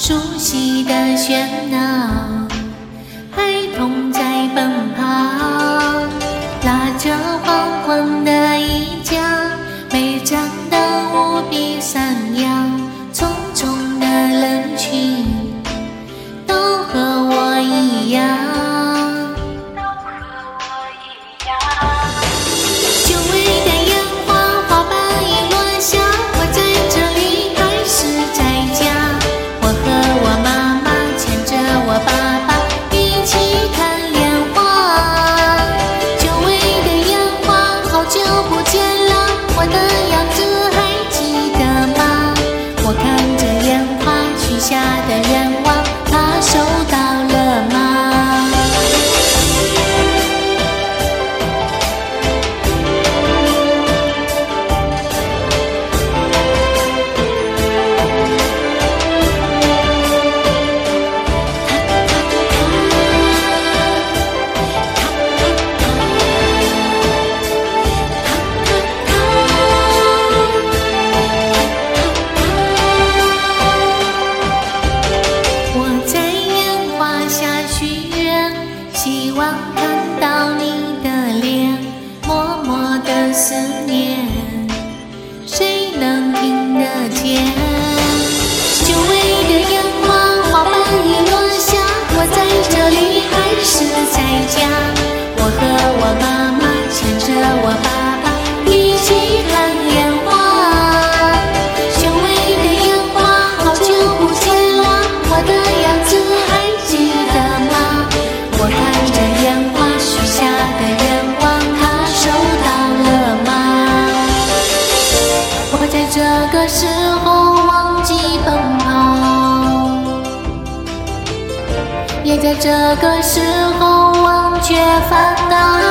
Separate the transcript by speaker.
Speaker 1: 熟悉的喧闹，孩童在奔跑，拉着黄黄的衣角，每张都无比闪耀。匆匆的人群都和我一样，久违的烟花，花瓣已落下，我在这里还是在家。我和我妈妈牵着我爸爸一起看烟花。久违的烟花，好久不见了，我的样子还记得吗？我看着烟花许下的愿望，它收到了吗？希望看到你的脸，默默的思念，谁能听得见？久违的烟花，花瓣已落下，我在这里还是在家。我和我妈妈牵着我爸爸一起看烟花。久违的烟花，好久不见了，我的样子还记得吗？我看着烟花许下的愿望，它收到了吗？我在这个时候忘记奔跑，也在这个时候忘却烦恼。